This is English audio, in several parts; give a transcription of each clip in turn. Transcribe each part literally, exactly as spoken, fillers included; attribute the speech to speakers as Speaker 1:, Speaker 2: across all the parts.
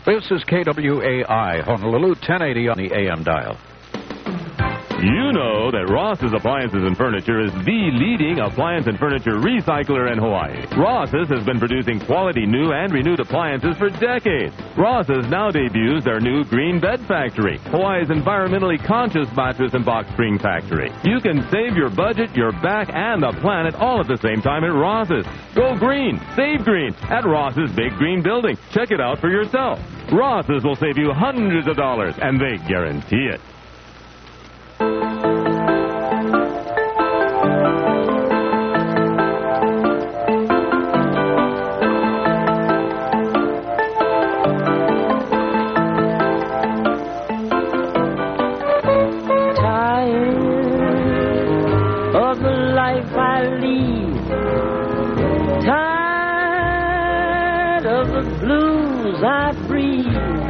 Speaker 1: This is K W A I, Honolulu, ten eighty on the A M dial.
Speaker 2: You know that Ross's Appliances and Furniture is the leading appliance and furniture recycler in Hawaii. Ross's has been producing quality new and renewed appliances for decades. Ross's now debuts their new Green Bed Factory, Hawaii's environmentally conscious mattress and box spring factory. You can save your budget, your back, and the planet all at the same time at Ross's. Go green, save green at Ross's Big Green Building. Check it out for yourself. Ross's will save you hundreds of dollars, and they guarantee it.
Speaker 3: I breathe,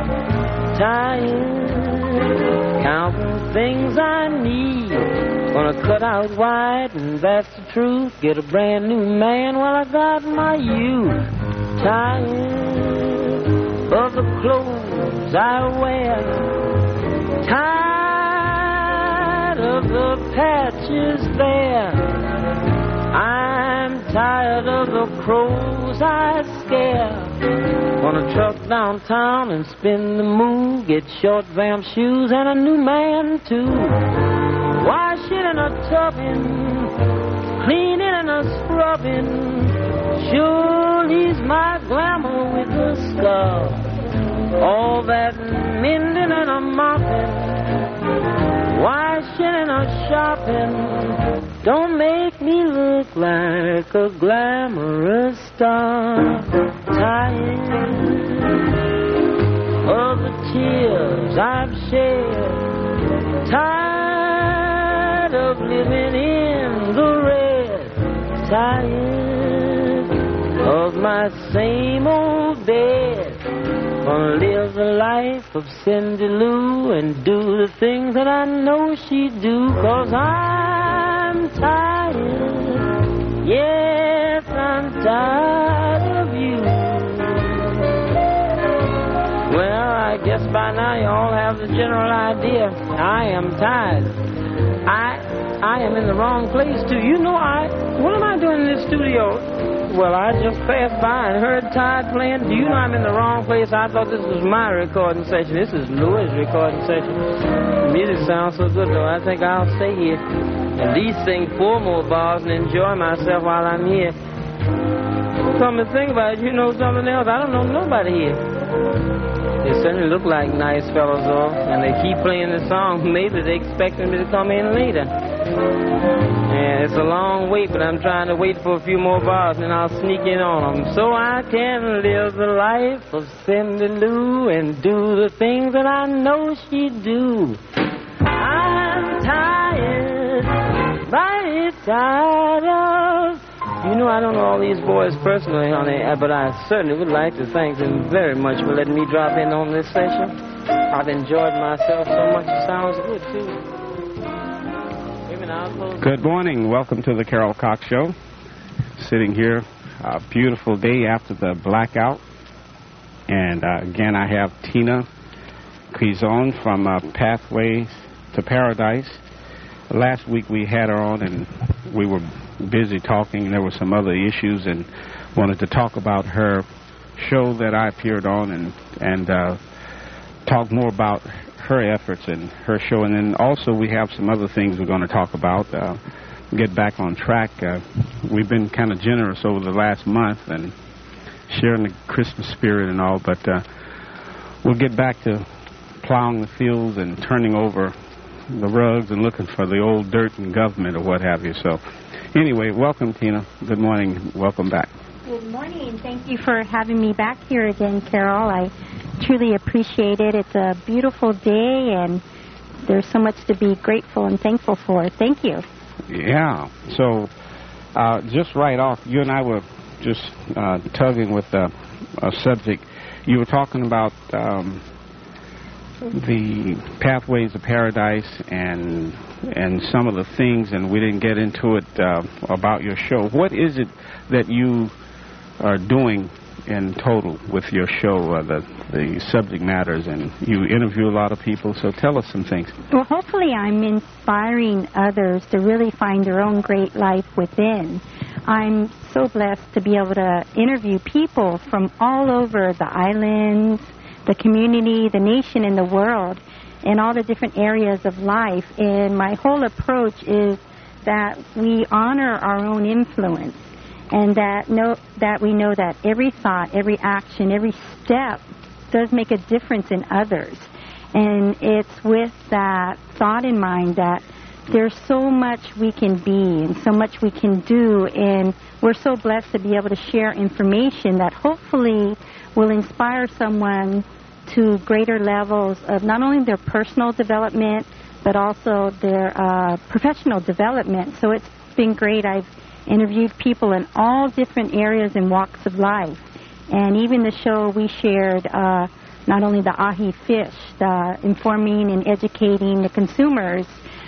Speaker 3: tired, counting things I need. Gonna cut out white, and that's the truth. Get a brand new man while I got my youth. Tired of the clothes I wear, tired of the patches there. I'm tired of the crows I scare. On a truck downtown and spin the move, get short vamp shoes and a new man too. Washing and a tubbing, cleaning and a scrubbing. Sure, he's my glamour with a scar. All that mending and a mopping, washing and a shopping, don't make me look like a glamorous star. Tired of the tears I've shed, tired of living in the red, tired of my same old bed. Gonna live the life of Cindy Lou and do the things that I know she'd do, 'cause I'm tired, yes, I'm tired of you. Well, I guess by now you all have the general idea. I am tired. I I am in the wrong place, too. You know, I, what am I doing in this studio? Well, I just passed by and heard Todd playing. Do you know I'm in the wrong place? I thought this was my recording session. This is Louis' recording session. The music sounds so good, though. I think I'll stay here and at least sing four more bars and enjoy myself while I'm here. Come to think about it, you know something else? I don't know nobody here. They certainly look like nice fellows, though, and they keep playing the song. Maybe they expecting me to come in later. And it's a long wait, but I'm trying to wait for a few more bars, and then I'll sneak in on them. So I can live the life of Cindy Lou and do the things that I know she'd do. I'm tired, mighty tired of... You know, I don't know all these boys personally, honey, but I certainly would like to thank them very much for letting me drop in on this session. I've enjoyed myself so much. It sounds good, too.
Speaker 4: Good morning. Welcome to the Carol Cox Show. Sitting here, a beautiful day after the blackout. And uh, again, I have Tina Quizon from uh, Pathways to Paradise. Last week we had her on and we were busy talking, and there were some other issues, and wanted to talk about her show that I appeared on and, and uh, talk more about her efforts and her show. And then also we have some other things we're going to talk about, uh, get back on track. Uh, we've been kind of generous over the last month and sharing the Christmas spirit and all, but uh, we'll get back to plowing the fields and turning over the rugs and looking for the old dirt in government or what have you. So anyway, welcome, Tina. Good morning. Welcome back.
Speaker 5: Good morning. Thank you for having me back here again, Carol. I truly appreciate it. It's a beautiful day, and there's so much to be grateful and thankful for. Thank you.
Speaker 4: Yeah. So uh, just right off, you and I were just uh, tugging with a, a subject. You were talking about um, the Pathways of Paradise and and some of the things, and we didn't get into it uh, about your show. What is it that you are doing in total with your show, uh, the, the subject matters, and you interview a lot of people, so tell us some things.
Speaker 5: Well, hopefully I'm inspiring others to really find their own great life within. I'm so blessed to be able to interview people from all over the islands, the community, the nation, and the world, and all the different areas of life. And my whole approach is that we honor our own influence, and that know that we know that every thought, every action, every step does make a difference in others. And it's with that thought in mind that there's so much we can be and so much we can do, and we're so blessed to be able to share information that hopefully will inspire someone to greater levels of not only their personal development, but also their uh, professional development. So it's been great. I've interviewed people in all different areas and walks of life. And even the show we shared, uh, not only the ahi fish, the informing and educating the consumers,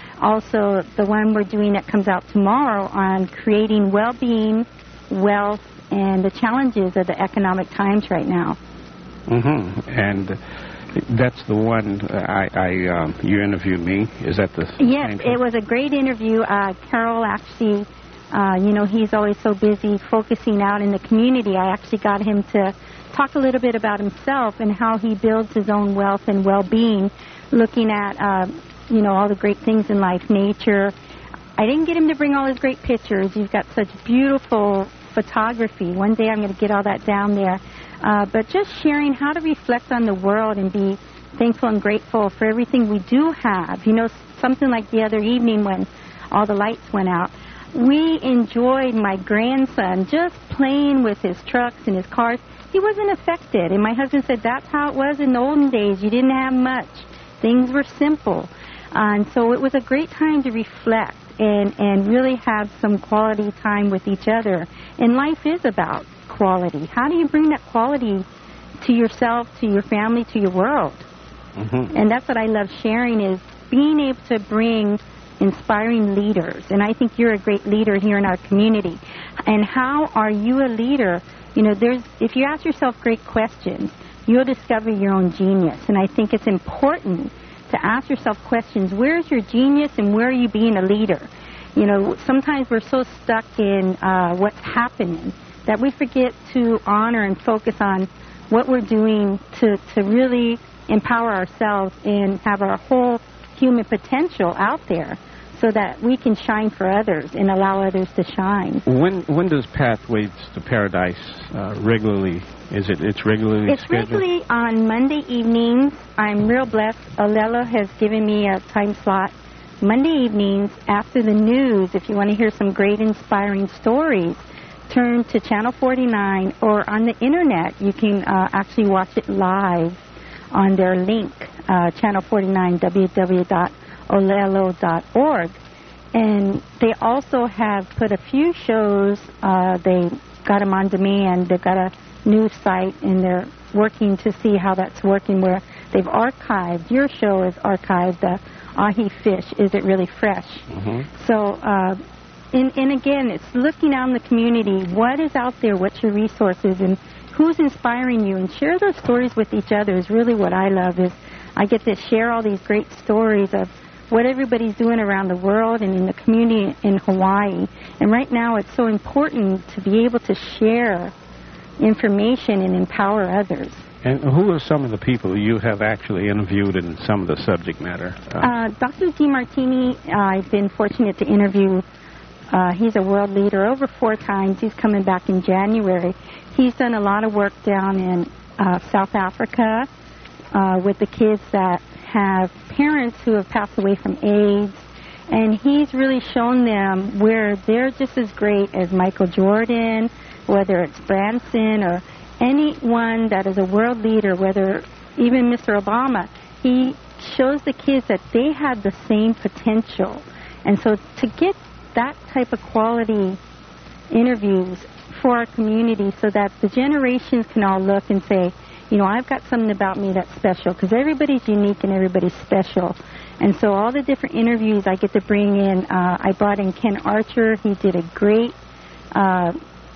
Speaker 5: also the one we're doing that comes out tomorrow on creating well-being, wealth, and the challenges of the economic times right now.
Speaker 4: Mm-hmm. And that's the one uh, I, I um, you interviewed me. Is that the
Speaker 5: Yes,
Speaker 4: same
Speaker 5: it was a great interview. Uh, Carol actually, uh, you know, he's always so busy focusing out in the community. I actually got him to talk a little bit about himself and how he builds his own wealth and well-being, looking at, uh, you know, all the great things in life, nature. I didn't get him to bring all his great pictures. You've got such beautiful photography. One day I'm going to get all that down there. Uh, but just sharing how to reflect on the world and be thankful and grateful for everything we do have. You know, something like the other evening when all the lights went out, we enjoyed my grandson just playing with his trucks and his cars. He wasn't affected. And my husband said that's how it was in the olden days. You didn't have much. Things were simple. Uh, and so it was a great time to reflect and, and really have some quality time with each other. And life is about quality. How do you bring that quality to yourself, to your family, to your world? Mm-hmm. And that's what I love sharing, is being able to bring inspiring leaders. And I think you're a great leader here in our community. And how are you a leader? You know, there's if you ask yourself great questions, you'll discover your own genius. And I think it's important to ask yourself questions. Where's your genius and where are you being a leader? You know, sometimes we're so stuck in uh, what's happening that we forget to honor and focus on what we're doing to, to really empower ourselves and have our whole human potential out there so that we can shine for others and allow others to shine.
Speaker 4: When when does Pathways to Paradise uh, regularly, is it, it's regularly
Speaker 5: It's
Speaker 4: scheduled?
Speaker 5: regularly on Monday evenings. I'm real blessed. Alelo has given me a time slot. Monday evenings after the news, if you want to hear some great inspiring stories, turn to Channel forty-nine, or on the internet you can uh, actually watch it live on their link, uh, Channel forty-nine, w w w dot olelo dot org. And they also have put a few shows, uh, they got them on demand, they've got a new site and they're working to see how that's working, where they've archived, your show is archived, the ahi fish, Is It Really Fresh? Mm-hmm. So, uh, And, and again, it's looking out in the community. What is out there? What's your resources? And who's inspiring you? And share those stories with each other is really what I love. Is I get to share all these great stories of what everybody's doing around the world and in the community in Hawaii. And right now it's so important to be able to share information and empower others.
Speaker 4: And who are some of the people you have actually interviewed in some of the subject matter? Uh,
Speaker 5: uh, Doctor Demartini, uh, I've been fortunate to interview. Uh, he's a world leader over four times. He's coming back in January. He's done a lot of work down in uh, South Africa uh, with the kids that have parents who have passed away from AIDS. And he's really shown them where they're just as great as Michael Jordan, whether it's Branson or anyone that is a world leader, whether even Mister Obama. He shows the kids that they have the same potential. And so to get that type of quality interviews for our community so that the generations can all look and say, you know, I've got something about me that's special, because everybody's unique and everybody's special. And so all the different interviews I get to bring in, uh, I brought in Ken Archer. He did a great uh,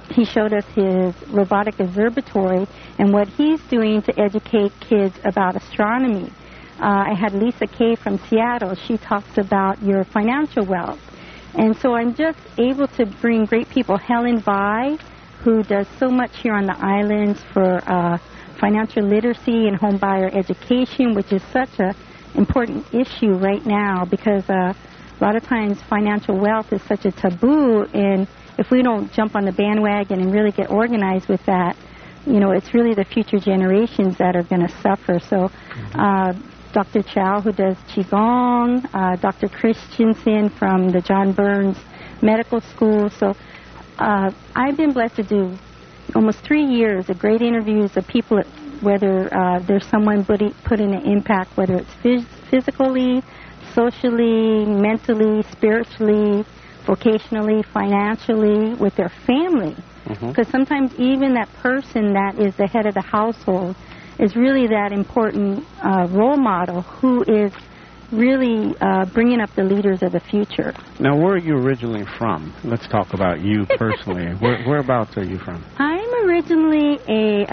Speaker 5: he showed us his robotic observatory and what he's doing to educate kids about astronomy. Uh, I had Lisa Kay from Seattle. She talks about your financial wealth. And so I'm just able to bring great people. Helen Vi, who does so much here on the islands for uh, financial literacy and home buyer education, which is such an important issue right now because uh, a lot of times financial wealth is such a taboo, and if we don't jump on the bandwagon and really get organized with that, you know, it's really the future generations that are going to suffer. So uh, Doctor Chow, who does Qigong, uh, Doctor Christensen from the John Burns Medical School. So uh, I've been blessed to do almost three years of great interviews of people, whether uh, there's someone putting put in an impact, whether it's phys- physically, socially, mentally, spiritually, vocationally, financially, with their family. Because mm-hmm. sometimes even that person that is the head of the household is really that important uh, role model who is really uh, bringing up the leaders of the future.
Speaker 4: Now, where are you originally from? Let's talk about you personally. where, whereabouts are you from?
Speaker 5: I'm originally a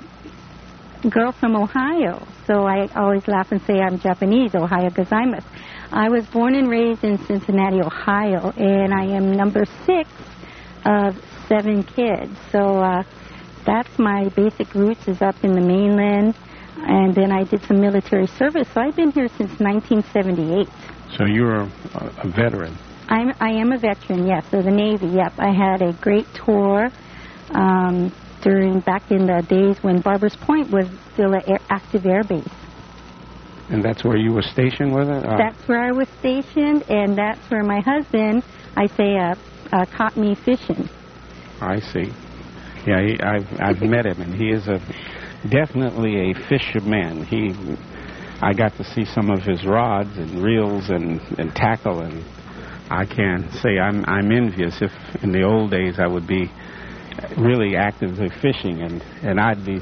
Speaker 5: uh, girl from Ohio, so I always laugh and say I'm Japanese, Ohio gozaimasu. I was born and raised in Cincinnati, Ohio, and I am number six of seven kids. So uh, that's my basic roots is up in the mainland. And then I did some military service, so I've been here since nineteen seventy-eight.
Speaker 4: So you're a, a veteran?
Speaker 5: I'm, I am a veteran, yes, of the Navy, yep. I had a great tour um, during, back in the days when Barbers Point was still an air, active air base.
Speaker 4: And that's where you were stationed with it? Uh,
Speaker 5: that's where I was stationed, and that's where my husband, I say, uh, uh, caught me fishing.
Speaker 4: I see. Yeah, he, I've, I've met him, and he is a... definitely a fisherman. He, I got to see some of his rods and reels and, and tackle, and I can say I'm I'm envious. If in the old days I would be really actively fishing, and, and I'd be.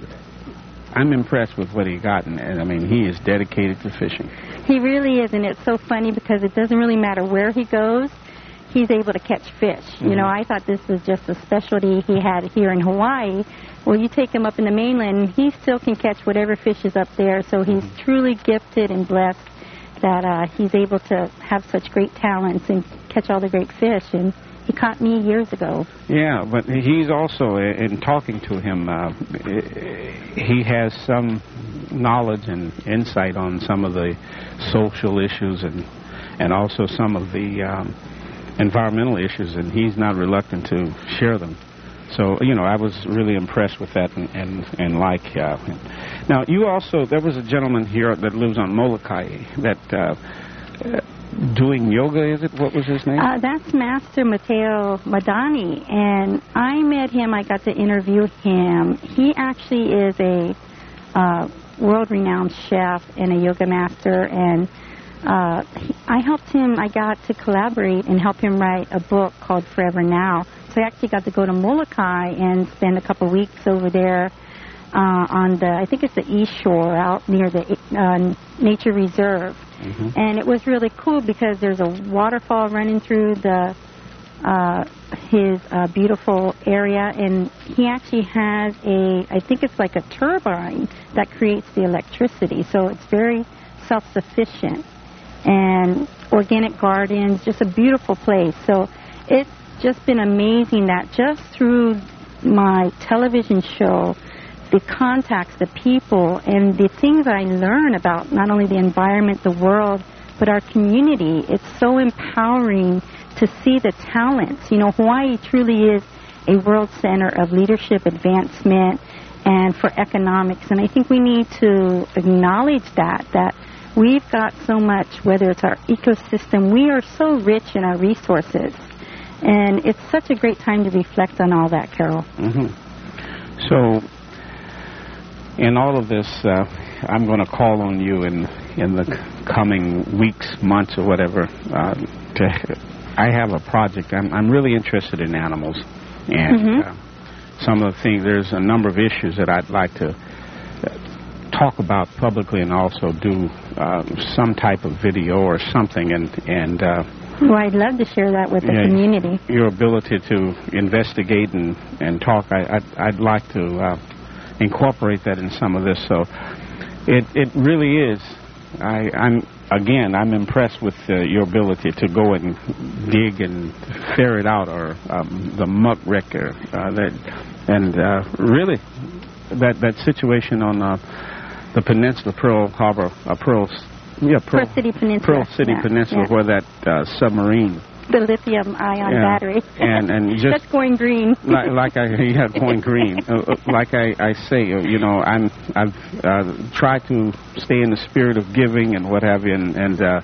Speaker 4: I'm impressed with what he got, and, and I mean he is dedicated to fishing.
Speaker 5: He really is, and it's so funny because it doesn't really matter where he goes. He's able to catch fish. Mm-hmm. You know, I thought this was just a specialty he had here in Hawaii. Well, you take him up in the mainland, he still can catch whatever fish is up there. So he's mm-hmm. truly gifted and blessed that uh, he's able to have such great talents and catch all the great fish. And he caught me years ago. Yeah,
Speaker 4: but he's also, in talking to him, uh, he has some knowledge and insight on some of the social issues and, and also some of the... Um, environmental issues, and he's not reluctant to share them. So, you know, I was really impressed with that and, and, and like uh, him. Now, you also, there was a gentleman here that lives on Molokai that, uh, doing yoga, is it? What was his name?
Speaker 5: Uh, that's Master Matteo Madani, and I met him, I got to interview him. He actually is a uh, world-renowned chef and a yoga master, and Uh, he, I helped him, I got to collaborate and help him write a book called Forever Now. So I actually got to go to Molokai and spend a couple weeks over there uh, on the, I think it's the East Shore out near the uh, Nature Reserve. Mm-hmm. And it was really cool because there's a waterfall running through the uh, his uh, beautiful area, and he actually has a, I think it's like a turbine that creates the electricity. So it's very self-sufficient. And organic gardens, just a beautiful place. So it's just been amazing that just through my television show, the contacts, the people, and the things I learn about not only the environment, the world, but our community, it's so empowering to see the talents. You know, Hawaii truly is a world center of leadership advancement and for economics. And I think we need to acknowledge that, that we've got so much, whether it's our ecosystem, we are so rich in our resources. And it's such a great time to reflect on all that, Carol.
Speaker 4: Mm-hmm. So, in all of this, uh, I'm going to call on you in in the coming weeks, months, or whatever. Uh, to, I have a project. I'm, I'm really interested in animals. And mm-hmm. uh, some of the things, there's a number of issues that I'd like to talk about publicly and also do uh, some type of video or something. And, and uh,
Speaker 5: Well, I'd love to share that with the
Speaker 4: yeah,
Speaker 5: community.
Speaker 4: Your ability to investigate and, and talk, I, I'd, I'd like to uh, incorporate that in some of this. So it it really is. I, I'm again, I'm impressed with uh, your ability to go and dig and ferret out, or um, the muck wrecker, uh, that, and uh, really that that situation on uh, the peninsula, Pearl Harbor, uh, Pearl, yeah, Pearl,
Speaker 5: Pearl City Peninsula,
Speaker 4: Pearl City
Speaker 5: yeah,
Speaker 4: Peninsula,
Speaker 5: yeah.
Speaker 4: where that uh, submarine.
Speaker 5: The lithium-ion
Speaker 4: Yeah.
Speaker 5: battery.
Speaker 4: And and just
Speaker 5: That's going green.
Speaker 4: like, like I yeah going green. Uh, like I, I say, uh, you know, I'm I've uh, tried to stay in the spirit of giving and what have you, and, and uh,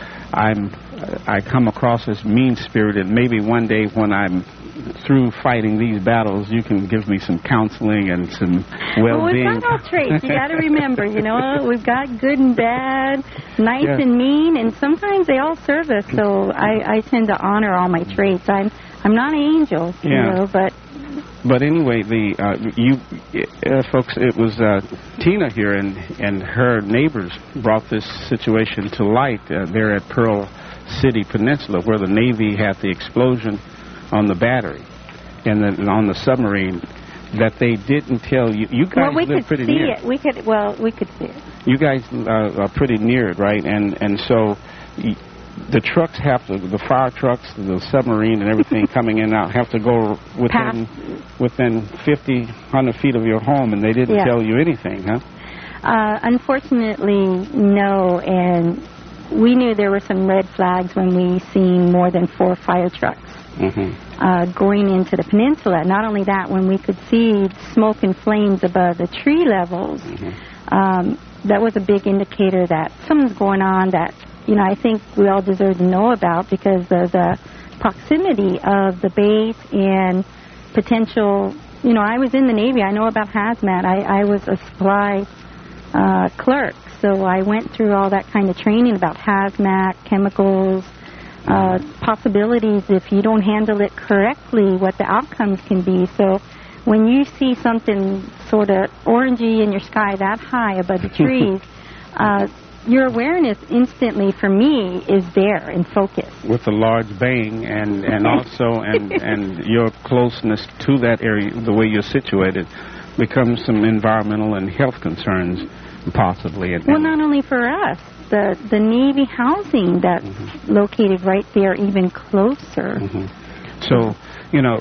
Speaker 4: I'm I come across as mean-spirited. Maybe one day when I'm through fighting these battles, you can give me some counseling and some well-being.
Speaker 5: Well, we've got all traits. You got to remember, you know, we've got good and bad, nice
Speaker 4: Yeah.
Speaker 5: and mean, and sometimes they all serve us. So I, I tend to honor all my traits. I'm I'm not an angel,
Speaker 4: Yeah.
Speaker 5: you know, but
Speaker 4: But anyway, the uh, you uh, folks, it was uh, Tina here, and and her neighbors brought this situation to light uh, there at Pearl City Peninsula, where the Navy had the explosion on the battery and then on the submarine, that they didn't tell you. You guys
Speaker 5: well, we
Speaker 4: live
Speaker 5: could
Speaker 4: pretty
Speaker 5: see
Speaker 4: near.
Speaker 5: it. We could well, we could see it.
Speaker 4: You guys uh, are pretty near it, right? And and so. Y- The trucks have to, the fire trucks, the submarine, and everything coming in and out have to go within
Speaker 5: Past.
Speaker 4: within fifty, one hundred feet of your home, and they didn't
Speaker 5: Yeah.
Speaker 4: tell you anything, huh?
Speaker 5: Uh, unfortunately, no, and we knew there were some red flags when we seen more than four fire trucks
Speaker 4: Mm-hmm.
Speaker 5: uh, going into the peninsula. Not only that, when we could see smoke and flames above the tree levels,
Speaker 4: Mm-hmm.
Speaker 5: um, that was a big indicator that something's going on that, you know, I think we all deserve to know about, because of the proximity of the base and potential, you know, I was in the Navy. I know about hazmat. I, I was a supply uh, clerk, so I went through all that kind of training about hazmat, chemicals, uh, possibilities if you don't handle it correctly, what the outcomes can be. So when you see something sort of orangey in your sky that high above the trees, uh, your awareness instantly, for me, is there in focus.
Speaker 4: With a large bang, and, and also, and, and your closeness to that area, the way you're situated, becomes some environmental and health concerns, possibly. And,
Speaker 5: Well, not only for us, the, the Navy housing that's
Speaker 4: Mm-hmm.
Speaker 5: located right there, even closer.
Speaker 4: Mhm. So, you know,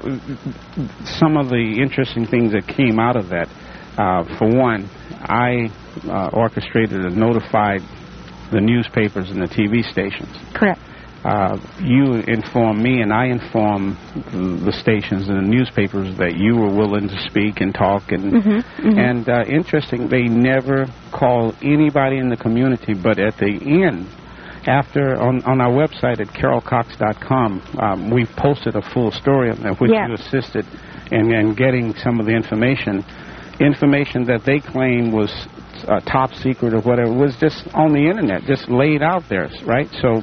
Speaker 4: some of the interesting things that came out of that, uh, for one, I uh, orchestrated and notified the newspapers and the T V stations.
Speaker 5: Correct.
Speaker 4: Uh, you informed me, and I informed the stations and the newspapers that you were willing to speak and talk. And
Speaker 5: Mhm, mhm.
Speaker 4: and uh, interesting, they never called anybody in the community. But at the end, after on, on our website at carol cox dot com, um, we posted a full story on that, which
Speaker 5: Yeah.
Speaker 4: you assisted in, in getting some of the information, information that they claim was uh, top secret or whatever, was just on the internet, just laid out there, right? So.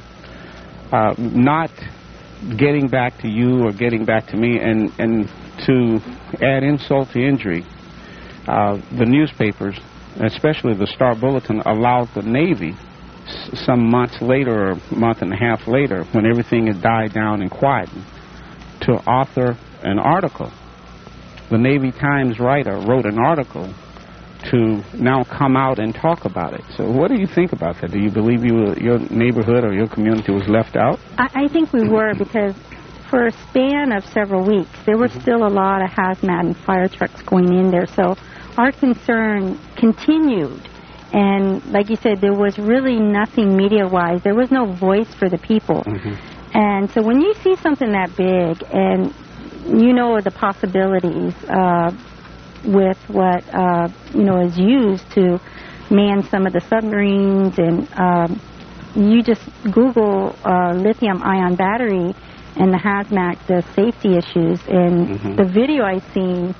Speaker 4: Uh, not getting back to you or getting back to me, and, and to add insult to injury, uh, the newspapers, especially the Star Bulletin, allowed the Navy s- some months later, or a month and a half later, when everything had died down and quieted, to author an article. The Navy Times writer wrote an article to now come out and talk about it. So what do you think about that? Do you believe you were, your neighborhood or your community was left out?
Speaker 5: I, I think we were, because for a span of several weeks, there were still a lot of hazmat and fire trucks going in there. So our concern continued. And like you said, there was really nothing media-wise. There was no voice for the people.
Speaker 4: Mm-hmm.
Speaker 5: And so when you see something that big and you know the possibilities uh, with what, uh, you know, is used to man some of the submarines, and um, you just Google uh, lithium-ion battery and the hazmat, the safety issues, and
Speaker 4: Mm-hmm.
Speaker 5: the video I seen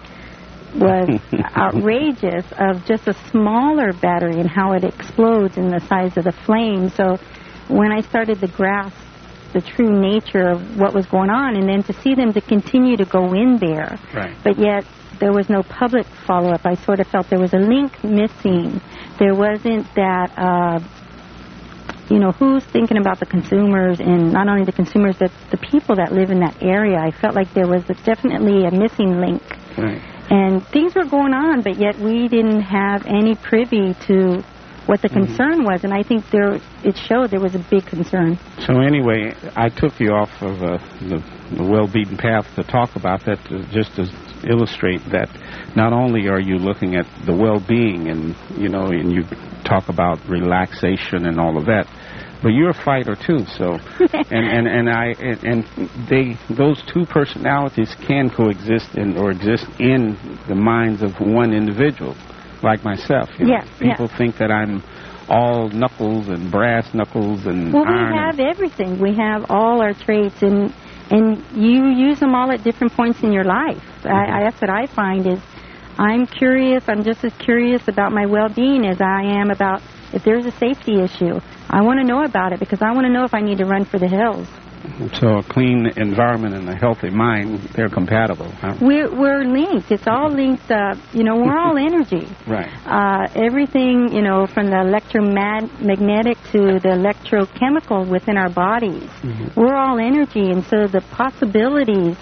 Speaker 5: was outrageous of just a smaller battery and how it explodes in the size of the flame. So when I started to grasp the true nature of what was going on, and then to see them to continue to go in there,
Speaker 4: Right.
Speaker 5: but yet there was no public follow-up. I sort of felt there was a link missing. There wasn't that, uh, you know, who's thinking about the consumers, and not only the consumers, but the people that live in that area. I felt like there was a, definitely a missing link.
Speaker 4: Right.
Speaker 5: And things were going on, but yet we didn't have any privy to what the
Speaker 4: Mm-hmm.
Speaker 5: concern was, and I think there it showed there was a big concern.
Speaker 4: So anyway, I took you off of uh, the, the well-beaten path to talk about that, to, just to illustrate that not only are you looking at the well-being, and you know, and you talk about relaxation and all of that, but you're a fighter too. So, and and and I and, and they those two personalities can coexist in or exist in the minds of one individual. Like myself, you know.
Speaker 5: Yeah,
Speaker 4: people
Speaker 5: yeah.
Speaker 4: think that I'm all knuckles and brass knuckles and
Speaker 5: Well,
Speaker 4: iron.
Speaker 5: we have everything. We have all our traits, and and you use them all at different points in your life. Mm-hmm. I, I, that's what I find is I'm curious. I'm just as curious about my well-being as I am about if there's a safety issue. I want to know about it because I want to know if I need to run for the hills.
Speaker 4: So a clean environment and a healthy mind, they're compatible, huh?
Speaker 5: We're, we're linked. It's all linked up. You know, we're all energy.
Speaker 4: Right.
Speaker 5: Uh, everything, you know, from the electromagnetic to the electrochemical within our bodies. Mm-hmm. We're all energy, and so the possibilities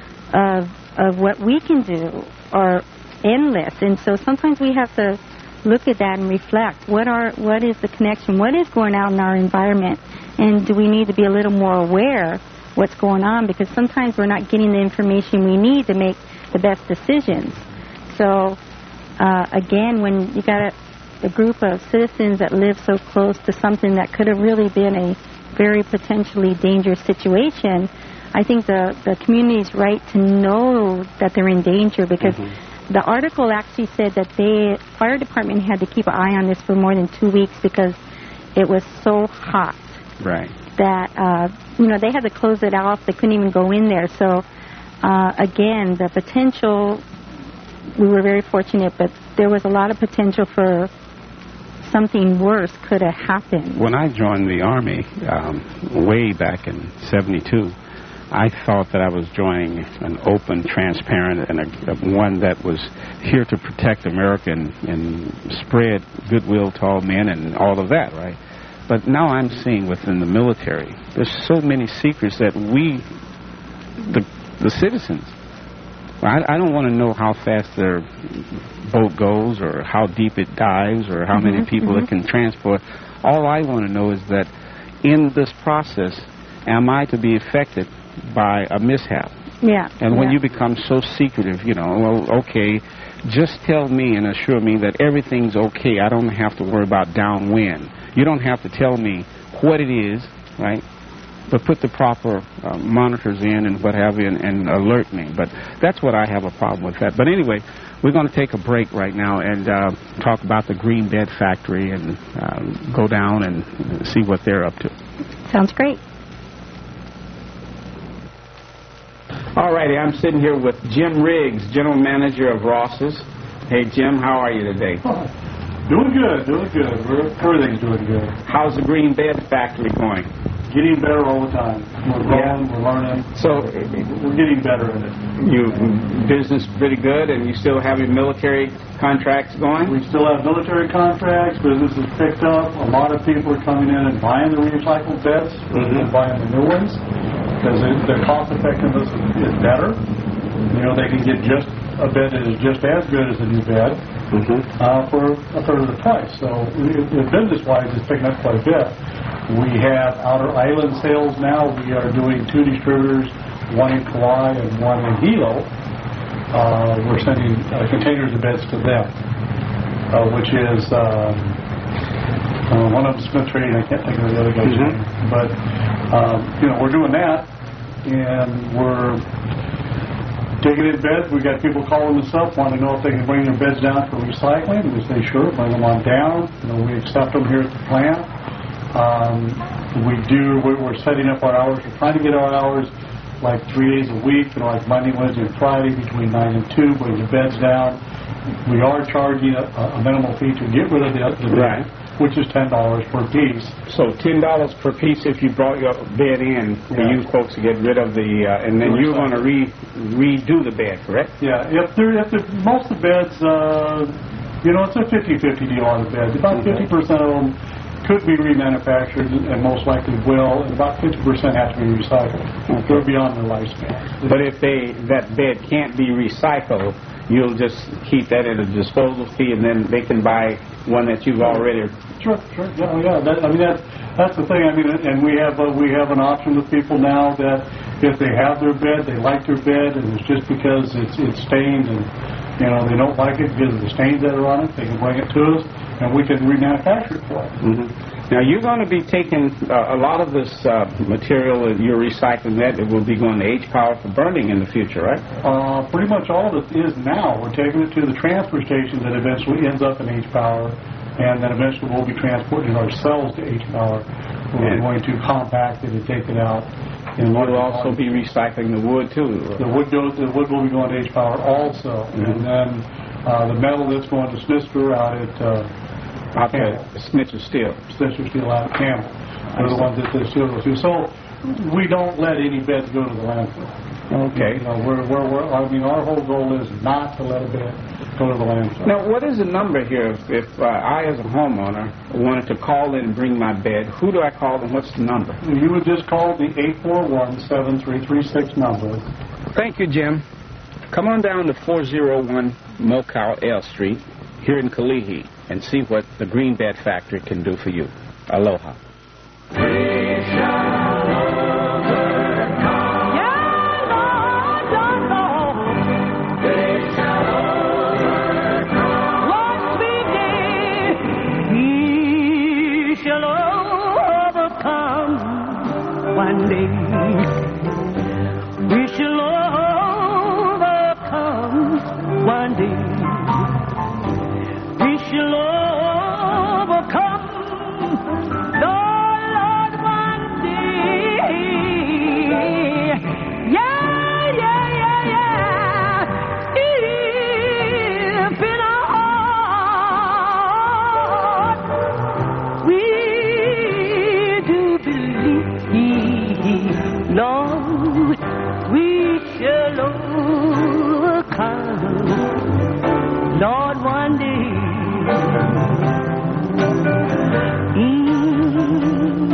Speaker 5: of of what we can do are endless. And so sometimes we have to look at that and reflect. What are what is the connection? What is going on in our environment? And do we need to be a little more aware what's going on? Because sometimes we're not getting the information we need to make the best decisions. So, uh, again, when you got a, a group of citizens that live so close to something that could have really been a very potentially dangerous situation, I think the, the community's right to know that they're in danger, because mm-hmm. the article actually said that the fire department had to keep an eye on this for more than two weeks because it was so hot.
Speaker 4: Right.
Speaker 5: That, uh, you know, they had to close it off. They couldn't even go in there. So, uh, again, the potential, we were very fortunate, but there was a lot of potential for something worse could have happened.
Speaker 4: When I joined the Army, um, way back in seventy-two, I thought that I was joining an open, transparent, and a, a one that was here to protect America and, and spread goodwill to all men and all of that, right? But now I'm seeing within the military, there's so many secrets that we, the the citizens, I, I don't want to know how fast their boat goes or how deep it dives or how mm-hmm, many people mm-hmm. it can transport. All I want to know is that in this process, am I to be affected by a mishap?
Speaker 5: Yeah.
Speaker 4: And when
Speaker 5: yeah.
Speaker 4: you become so secretive, you know, well, okay, just tell me and assure me that everything's okay. I don't have to worry about downwind. You don't have to tell me what it is, right? But put the proper uh, monitors in and what have you and, and alert me. But that's what I have a problem with that. But anyway, we're going to take a break right now and uh, talk about the Green Bed Factory and uh, go down and see what they're up to.
Speaker 5: Sounds great.
Speaker 4: All righty, I'm sitting here with Jim Riggs, General Manager of Ross's. Hey, Jim, how are you today?
Speaker 6: Oh, doing good, doing good. We're, everything's doing good.
Speaker 4: How's the Green Bed Factory going?
Speaker 6: Getting better all the time. We're growing, yeah. we're learning.
Speaker 4: So,
Speaker 6: we're getting better at it.
Speaker 4: You business pretty good, and you still have your military contracts going?
Speaker 6: We still have military contracts. Business is picked up. A lot of people are coming in and buying the recycled beds mm-hmm. and buying the new ones because the cost effectiveness is better. You know, they can get just a bed that is just as good as a new bed mm-hmm. uh, for a third of the price. So, business-wise, it's picking up quite a bit. We have outer island sales now. We are doing two distributors, one in Kauai and one in Hilo. Uh, we're sending uh, containers of beds to them, uh, which is um, uh, one of them Smith Trading. I can't think of the other guy's mm-hmm. name, but um, you know we're doing that, and we're taking in beds. We got people calling us up, wanting to know if they can bring their beds down for recycling. We say sure, bring them on down. You know, we accept them here at the plant. Um, we do, we're setting up our hours. We're trying to get our hours like three days a week, you know, like Monday, Wednesday, and Friday between nine and two, bring the beds down. We are charging a, a minimal fee to get rid of the, the
Speaker 4: right.
Speaker 6: bed, which is ten dollars per piece.
Speaker 4: So ten dollars per piece if you brought your bed in for yeah. you folks to get rid of the, uh, and then you're going to re, redo the bed, correct?
Speaker 6: Yeah, if they're, if they're, most of the beds, uh, you know, it's a fifty-fifty deal on the beds. About fifty percent of them could be remanufactured and most likely will, and about fifty percent have to be recycled. Okay. They're beyond their lifespan.
Speaker 4: But if they that bed can't be recycled, you'll just keep that at a disposal fee, and then they can buy one that you've already...
Speaker 6: Sure, sure, yeah, yeah. That, I mean, that's, that's the thing. I mean, and we have, uh, we have an option with people now that if they have their bed, they like their bed, and it's just because it's, it's stained and, you know, they don't like it because of the stains that are on it, they can bring it to us, and we can remanufacture it for them.
Speaker 4: Mm-hmm. Now, you're going to be taking uh, a lot of this uh, material that you're recycling, that it will be going to H-Power for burning in the future, right?
Speaker 6: Uh, pretty much all of it is now. We're taking it to the transfer station that eventually ends up in H-Power, and then eventually we'll be transporting ourselves to H-Power. We're and going to compact it and take it out.
Speaker 4: And we'll also be recycling the wood, too.
Speaker 6: The wood, goes, the wood will be going to H-Power also. Mm-hmm. And then uh, the metal that's going to Smithster out at... Uh,
Speaker 4: Okay, Snitcher Steel.
Speaker 6: Snitcher Steel out of Campbell. They're the ones that the steel goes to. So we don't let any beds go to the landfill.
Speaker 4: Okay.
Speaker 6: You know, we're, we're, we're, I mean, our whole goal is not to let a bed go to the landfill.
Speaker 4: Now, what is the number here? If, if uh, I, as a homeowner, wanted to call in and bring my bed, who do I call and what's the number?
Speaker 6: You would just call the eight four one, seven three three six number.
Speaker 4: Thank you, Jim. Come on down to four oh one Mokow L Street here in Kalihi and see what the Green Bed Factory can do for you. Aloha.
Speaker 3: One day we shall overcome. One day we shall overcome. Lord, one day. Yeah, yeah, yeah, yeah. If in our heart we do believe, Lord, we shall overcome. Lord, one day. Mm,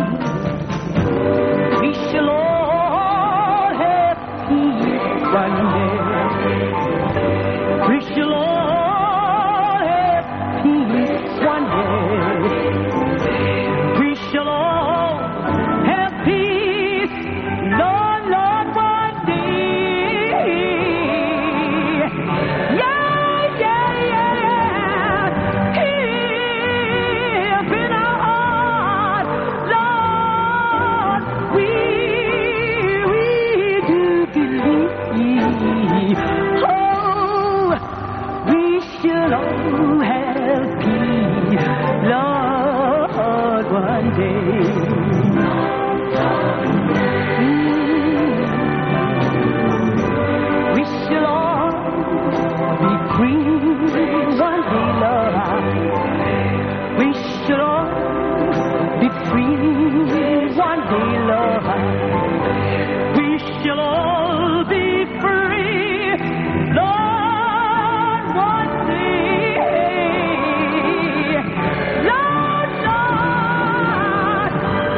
Speaker 3: we shall all have peace one day. We shall all have peace one day. We shall all have peace, Lord, Lord, one day. Yeah, yeah, yeah, yeah. If in our heart, Lord, we, we do believe. Oh, we shall all have peace, Lord, one day. We shall all be free one day, Lord. We shall all be free one day, Lord. We shall all be free, Lord, one day. Lord, Lord,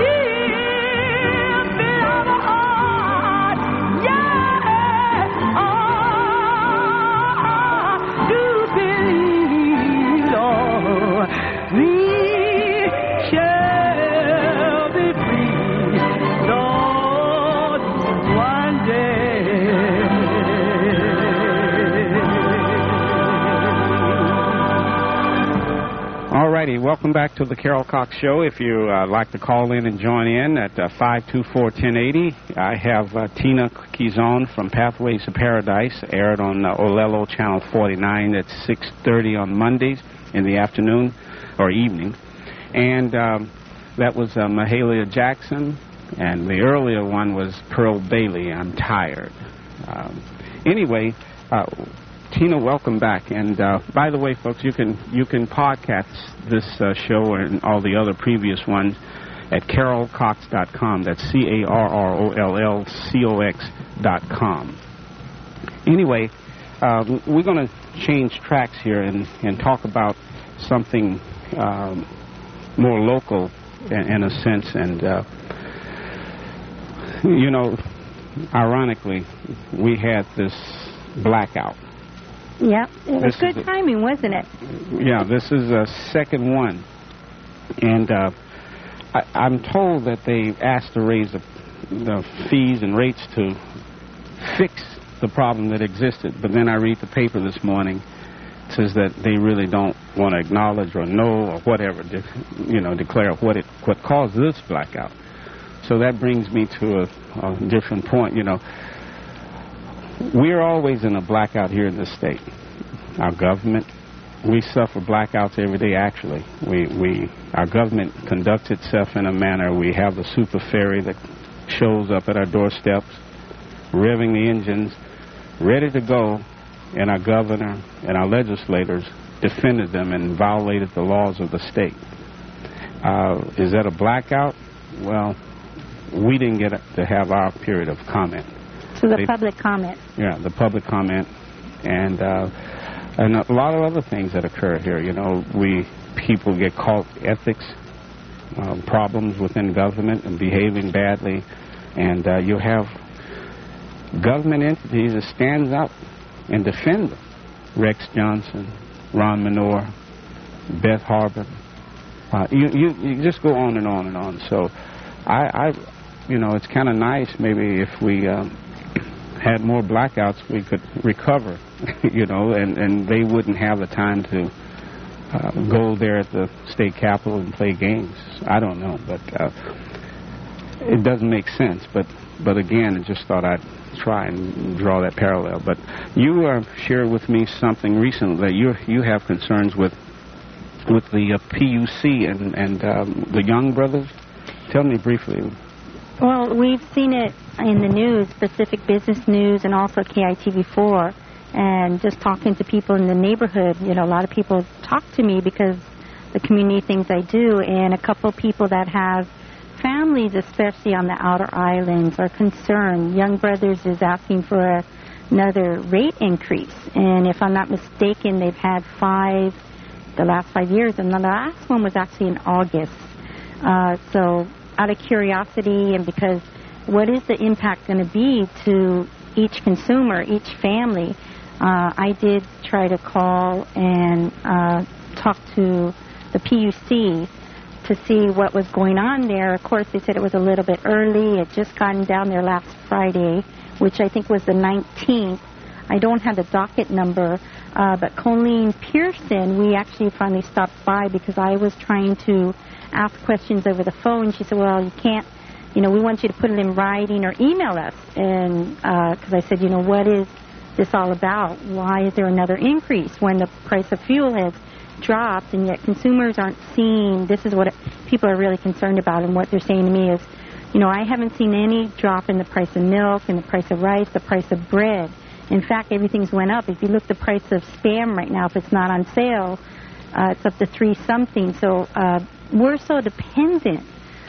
Speaker 3: if in our heart, yeah, oh, do believe, Lord, we shall be free, Lord, one day.
Speaker 4: All righty, welcome back to the Carol Cox Show. If you uh, like to call in and join in at uh, five two four, one zero eight zero, I have uh, Tina Kizon from Pathways to Paradise, aired on uh, Olelo Channel forty-nine at six thirty on Mondays in the afternoon or evening. And um, that was uh, Mahalia Jackson, and the earlier one was Pearl Bailey, I'm Tired. Um, anyway, uh, Tina, welcome back. And uh, by the way, folks, you can you can podcast this uh, show and all the other previous ones at carol cox dot com. That's C A R R O L L C O X dot com. Anyway, uh, we're going to change tracks here and, and talk about something um, more local in, in a sense. And, uh, you know, ironically, we had this blackout.
Speaker 5: Yep, it was
Speaker 4: This
Speaker 5: good
Speaker 4: is a-
Speaker 5: timing, wasn't it?
Speaker 4: Yeah, this is a second one. And uh, I, I'm told that they asked to raise the, the fees and rates to fix the problem that existed. But then I read the paper this morning. It says that they really don't want to acknowledge or know or whatever, de- you know, declare what it what caused this blackout. So that brings me to a, a different point. You know, we're always in a blackout here in this state. Our government, we suffer blackouts every day. Actually, we we our government conducts itself in a manner. We have the super ferry that shows up at our doorsteps, revving the engines, ready to go, and our governor and our legislators defended them and violated the laws of the state. Uh, is that a blackout? Well, we didn't get to have our period of comment.
Speaker 5: So the
Speaker 4: They-
Speaker 5: public comment.
Speaker 4: Yeah, the public comment, and uh, and a lot of other things that occur here. You know, we people get caught ethics um, problems within government and behaving badly, and uh, you have government entities that stands up and defend them. Rex Johnson, Ron Minor, Beth Harbin. Uh, you, you you just go on and on and on. So, I, I you know, it's kind of nice maybe if we um, had more blackouts, we could recover, you know, and, and they wouldn't have the time to uh, go there at the state capitol and play games. I don't know, but uh, it doesn't make sense. But but again, I just thought I'd try and draw that parallel. But you uh, shared with me something recently that you you have concerns with with the uh, P U C and and um, the Young Brothers. Tell me briefly.
Speaker 5: Well, we've seen it in the news, Pacific Business News, and also K I T V four. And just talking to people in the neighborhood, you know, a lot of people talk to me because the community things I do, and a couple people that have families, especially on the outer islands, are concerned. Young Brothers is asking for a, another rate increase. And if I'm not mistaken, they've had five, the last five years, and the last one was actually in August. Uh, so out of curiosity, and because what is the impact going to be to each consumer, each family, uh, I did try to call and uh, talk to the P U C to see what was going on there. Of course, they said it was a little bit early. It just gotten down there last Friday, which I think was the nineteenth. I don't have the docket number, uh, but Colleen Pearson, we actually finally stopped by because I was trying to ask questions over the phone. She said, well, you can't, you know, we want you to put it in writing or email us. And because uh, I said, you know, what is this all about? Why is there another increase when the price of fuel has dropped, and yet consumers aren't seeing? This is what it, people are really concerned about, and what they're saying to me is, you know, I haven't seen any drop in the price of milk, and the price of rice, the price of bread. In fact, everything's went up. If you look at the price of Spam right now, if it's not on sale, uh, it's up to three something. So uh, we're so dependent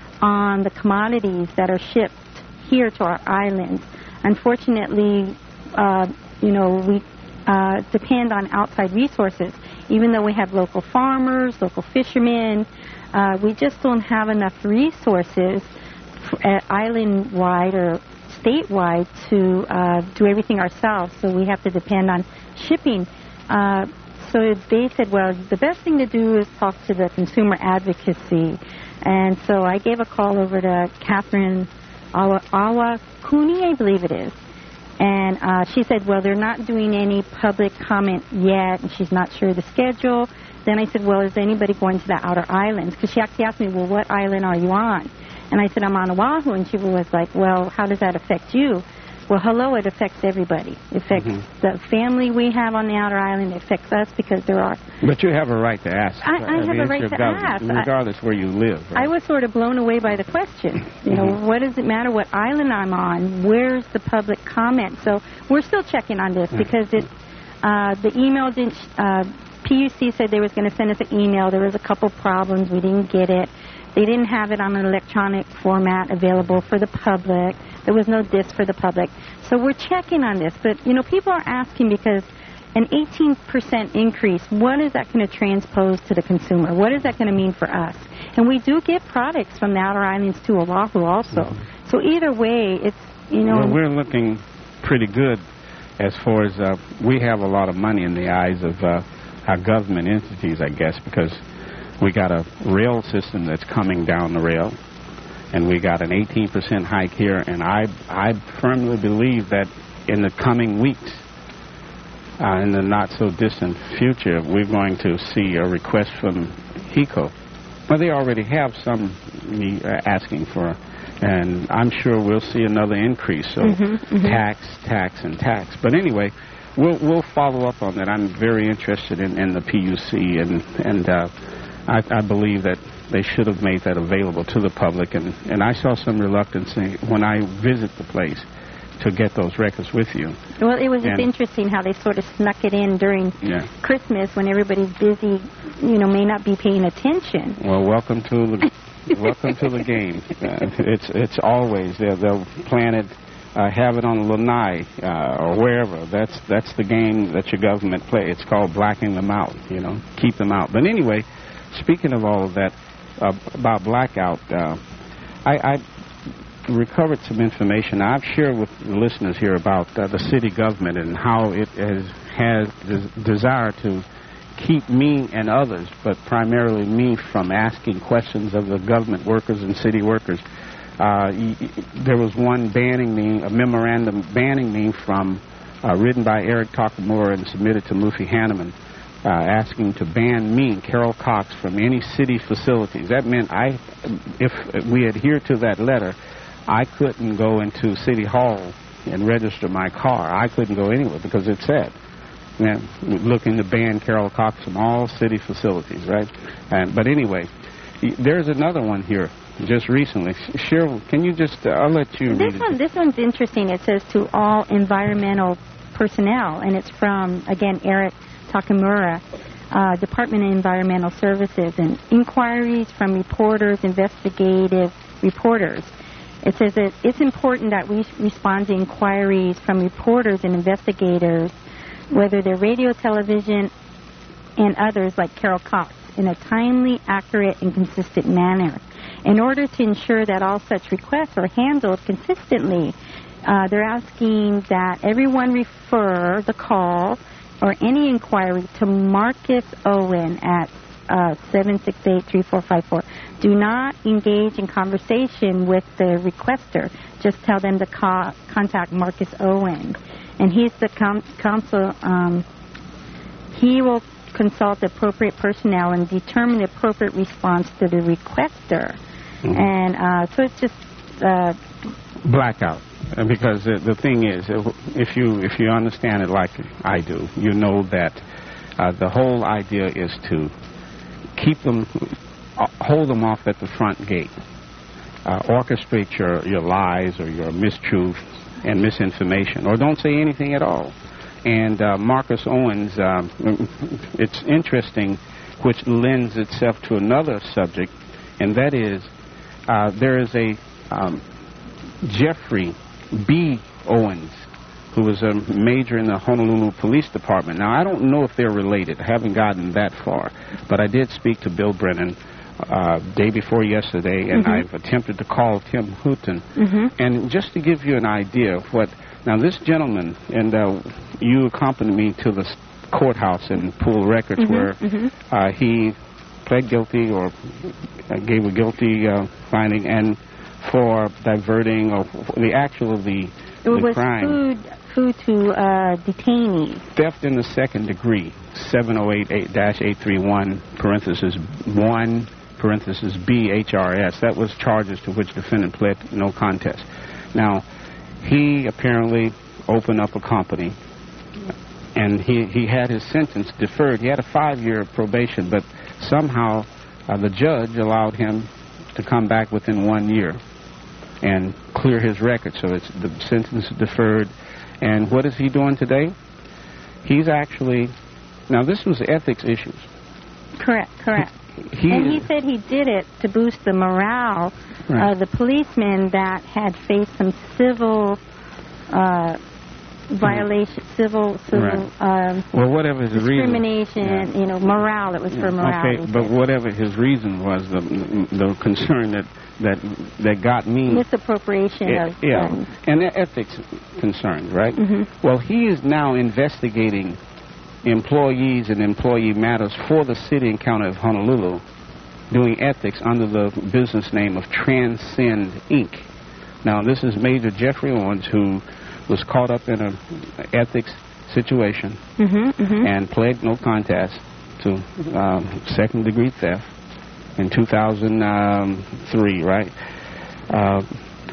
Speaker 5: on the commodities that are shipped here to our islands. Unfortunately, uh, you know, we uh, depend on outside resources. Even though we have local farmers, local fishermen, uh, we just don't have enough resources uh, island-wide or statewide to uh, do everything ourselves. So we have to depend on shipping. Uh, so they said, well, the best thing to do is talk to the consumer advocacy. And so I gave a call over to Catherine Awa, Awa Cooney, I believe it is. And uh, she said, well, they're not doing any public comment yet, and she's not sure of the schedule. Then I said, well, is anybody going to the outer islands? Because she actually asked me, well, what island are you on? And I said, I'm on Oahu. And she was like, well, how does that affect you? Well, hello, it affects everybody. It affects mm-hmm. the family we have on the outer island. It affects us because there are...
Speaker 4: But you have a right to ask.
Speaker 5: I, I, I have a right to ask.
Speaker 4: Regardless I, where you live. Right?
Speaker 5: I was sort of blown away by the question. You know, mm-hmm. what does it matter what island I'm on? Where's the public comment? So we're still checking on this because it, uh, the email didn't... Uh, P U C said they was going to send us an email. There was a couple problems. We didn't get it. They didn't have it on an electronic format available for the public. There was no disc for the public. So we're checking on this. But, you know, people are asking because an eighteen percent increase, what is that going to transpose to the consumer? What is that going to mean for us? And we do get products from the outer islands to Oahu also. Mm-hmm. So either way, it's, you know...
Speaker 4: Well, we're looking pretty good as far as uh, we have a lot of money in the eyes of uh, our government entities, I guess, because we got a rail system that's coming down the rail, and we got an eighteen percent hike here, and I, I firmly believe that in the coming weeks, uh, in the not-so-distant future, we're going to see a request from HECO. Well, they already have some me uh, asking for, and I'm sure we'll see another increase. So
Speaker 5: mm-hmm, mm-hmm.
Speaker 4: tax, tax, and tax. But anyway, we'll we'll follow up on that. I'm very interested in, in the P U C, and and uh, I, I believe that they should have made that available to the public. And, and I saw some reluctance when I visit the place to get those records with you.
Speaker 5: Well, it was just
Speaker 4: and,
Speaker 5: interesting how they sort of snuck it in during
Speaker 4: yeah.
Speaker 5: Christmas when everybody's busy, you know, may not be paying attention.
Speaker 4: Well, welcome to the welcome to the game. Uh, it's it's always they'll, they'll plan it, uh, have it on Lanai uh, or wherever. That's that's the game that your government play. It's called blacking them out. You know, keep them out. But anyway, speaking of all of that uh, about blackout, uh, I. I recovered some information. Now, I've shared with the listeners here about uh, the city government and how it has, has the desire to keep me and others, but primarily me, from asking questions of the government workers and city workers. Uh, y- there was one banning me, a memorandum banning me from, uh, written by Eric Takamura and submitted to Mufi Hanneman, uh, asking to ban me, Carol Cox, from any city facilities. That meant I, if we adhere to that letter, I couldn't go into City Hall and register my car. I couldn't go anywhere because it said, you know, looking to ban Carol Cox from all city facilities, right? And but anyway, there's another one here just recently. Cheryl, can you just, uh, I'll let you
Speaker 5: this
Speaker 4: read
Speaker 5: one,
Speaker 4: it.
Speaker 5: This one's interesting. It says to all environmental personnel, and it's from, again, Eric Takamura, uh, Department of Environmental Services, and inquiries from reporters, investigative reporters. It says that it's important that we respond to inquiries from reporters and investigators, whether they're radio, television, and others like Carol Cox, in a timely, accurate, and consistent manner. In order to ensure that all such requests are handled consistently, uh, they're asking that everyone refer the call or any inquiry to Marcus Owen at Uh, seven six eight, three four five four. Do not engage in conversation with the requester. Just tell them to co- contact Marcus Owen. And he's the com- counsel. Um, he will consult the appropriate personnel and determine the appropriate response to the requester. Mm-hmm. And uh, so it's just... Uh,
Speaker 4: blackout. Uh, because the, the thing is, if you, if you understand it like I do, you know that uh, the whole idea is to keep them, uh, hold them off at the front gate. Uh, orchestrate your, your lies or your mistruths and misinformation, or don't say anything at all. And uh, Marcus Owens, uh, it's interesting, which lends itself to another subject, and that is uh, there is a um, Jeffrey B. Owens, who was a major in the Honolulu Police Department. Now, I don't know if they're related. I haven't gotten that far. But I did speak to Bill Brennan uh, day before yesterday, and
Speaker 5: mm-hmm.
Speaker 4: I've attempted to call Tim Houghton.
Speaker 5: Mm-hmm.
Speaker 4: And just to give you an idea of what... Now, this gentleman, and uh, you accompanied me to the courthouse and pulled records
Speaker 5: mm-hmm.
Speaker 4: where
Speaker 5: mm-hmm.
Speaker 4: Uh, he pled guilty or uh, gave a guilty uh, finding, and for diverting or the actual of the,
Speaker 5: it
Speaker 4: the
Speaker 5: was
Speaker 4: crime.
Speaker 5: Food. Food to uh, detainees.
Speaker 4: Theft in the second degree, seven oh eight dash eight three one, parenthesis one, parenthesis B, H R S. That was charges to which defendant pled no contest. Now, he apparently opened up a company, and he, he had his sentence deferred. He had a five-year probation, but somehow uh, the judge allowed him to come back within one year and clear his record. So it's, the sentence is deferred. And what is he doing today? He's actually... Now, this was ethics issues.
Speaker 5: Correct, correct.
Speaker 4: He,
Speaker 5: and he said he did it to boost the morale
Speaker 4: right.
Speaker 5: of the policemen that had faced some civil uh, violation, civil, civil,
Speaker 4: Right.
Speaker 5: um,
Speaker 4: Well, whatever his reason.
Speaker 5: discrimination,
Speaker 4: Yeah.
Speaker 5: you know, morale. It was for morality.
Speaker 4: Okay, but whatever his reason was, the the concern that that that got me.
Speaker 5: Misappropriation
Speaker 4: Yeah,
Speaker 5: of
Speaker 4: yeah.
Speaker 5: funds.
Speaker 4: And the ethics concerns, right?
Speaker 5: Mhm.
Speaker 4: Well, he is now investigating employees and employee matters for the city and county of Honolulu, doing ethics under the business name of Transcend Incorporated. Now, this is Major Jeffrey Owens, who was caught up in an ethics situation
Speaker 5: Mhm. Mhm.
Speaker 4: and pled no contest to um, second-degree theft in two thousand three, right? Uh,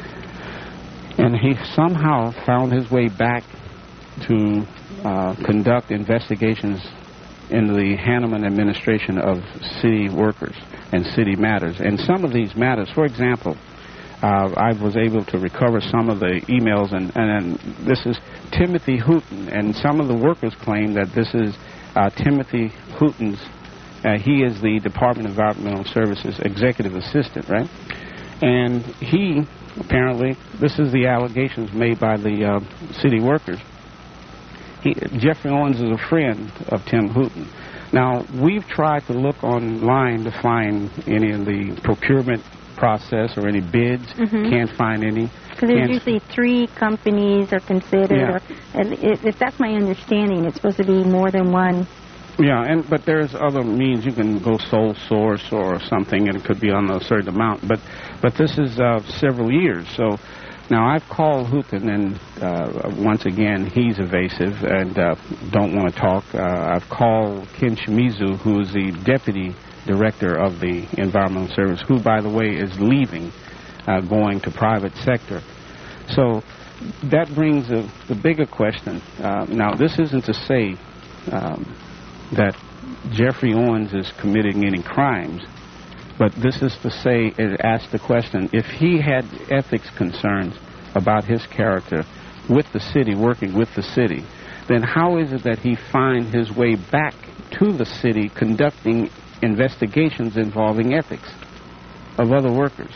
Speaker 4: and he somehow found his way back to uh, conduct investigations in the Hanneman administration of city workers and city matters. And some of these matters, for example, uh, I was able to recover some of the emails, and, and, and this is Timothy Hooten, and some of the workers claim that this is uh, Timothy Hooten's, uh, he is the Department of Environmental Services executive assistant, right? And he, apparently, this is the allegations made by the uh, city workers. He, Jeffrey Owens is a friend of Tim Hooten. Now, we've tried to look online to find any of the procurement process or any bids.
Speaker 5: Mhm.
Speaker 4: Can't find any.
Speaker 5: Because there's
Speaker 4: Can't-
Speaker 5: usually three companies are considered.
Speaker 4: Yeah.
Speaker 5: Or, and if, if that's my understanding, it's supposed to be more than one.
Speaker 4: Yeah, and but there's other means. You can go sole source or something, and it could be on a certain amount. But but this is uh, several years. So now I've called Hooten, and uh, once again he's evasive and uh, don't want to talk. Uh, I've called Ken Shimizu, who is the deputy director of the Environmental Service, who, by the way, is leaving, uh, going to private sector. So that brings a, the bigger question. Uh, now, this isn't to say um, that Jeffrey Owens is committing any crimes, but this is to say, it asks the question, if he had ethics concerns about his character with the city, working with the city, then how is it that he finds his way back to the city conducting investigations involving ethics of other workers?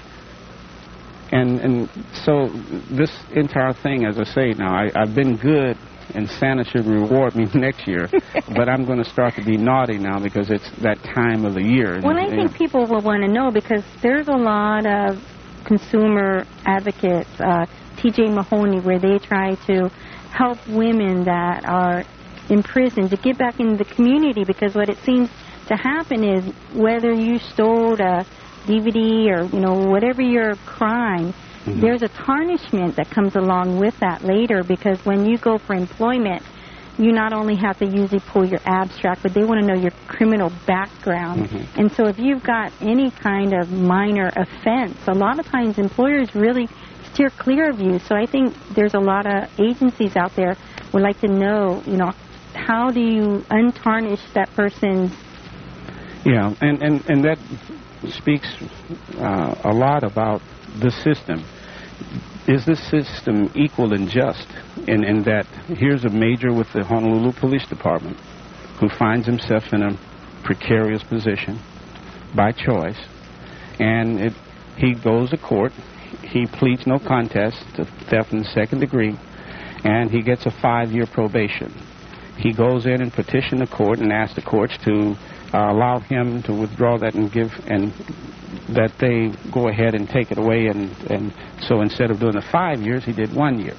Speaker 4: And and so this entire thing, as I say now, I, I've been good, and Santa should reward me next year, but I'm going to start to be naughty now because it's that time of the year.
Speaker 5: Well, I think people will want to know because there's a lot of consumer advocates, uh, T J Mahoney, where they try to help women that are in prison to get back into the community, because what it seems to happen is whether you stole a D V D or, you know, whatever your crime, mm-hmm. there's a tarnishment that comes along with that later, because when you go for employment, you not only have to usually pull your abstract, but they want to know your criminal background. Mm-hmm. And so if you've got any kind of minor offense, a lot of times employers really steer clear of you. So I think there's a lot of agencies out there would like to know, you know, how do you untarnish that person's...
Speaker 4: Yeah, and, and, and that speaks uh, a lot about the system. Is this system equal and just in, in that here's a major with the Honolulu Police Department who finds himself in a precarious position by choice, and it, he goes to court, he pleads no contest to theft in the second degree, and he gets a five-year probation. He goes in and petitions the court and asks the courts to uh, allow him to withdraw that and give, and that they go ahead and take it away. And, and so instead of doing the five years, he did one year.